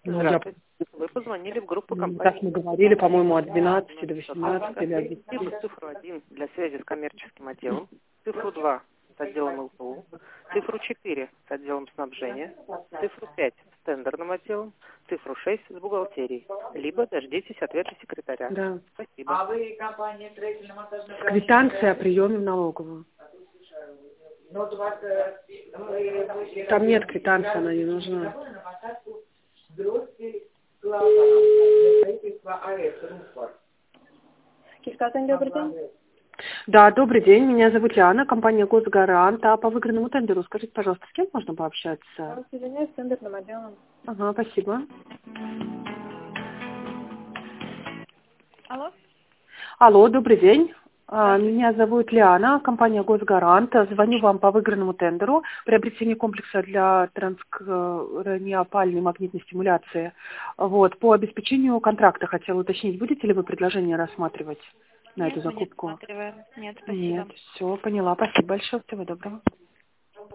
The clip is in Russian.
Ну, Здравствуйте. Вы позвонили в группу компании. так мы говорили, по-моему, от 12 до 18 или от 10. Цифру 1 для связи с коммерческим отделом, цифру 2 с отделом ЛПУ, цифру 4 с отделом снабжения, цифру 5 с тендерным отделом, цифру 6 с бухгалтерией. Либо дождитесь ответа секретаря. Да. Спасибо. А вы компания строительно-монтажная? Квитанция о приеме в налоговую. Ну, вот у вас... Там нет квитанции, она не нужна. Киевстат, добрый день. Да, добрый день, меня зовут Яна, компания Госгарант. А по выигранному тендеру скажите, пожалуйста, с кем можно пообщаться? Извиняюсь, с тендерным отделом. Ага, спасибо. Алло? Алло, добрый день. Меня зовут Лиана, компания Госгарант. Звоню вам по выигранному тендеру. Приобретение комплекса для транскраниопальной магнитной стимуляции. Вот, по обеспечению контракта хотела уточнить, будете ли вы предложение рассматривать на эту закупку? Нет, спасибо. Нет, все, поняла. Спасибо большое, всего доброго.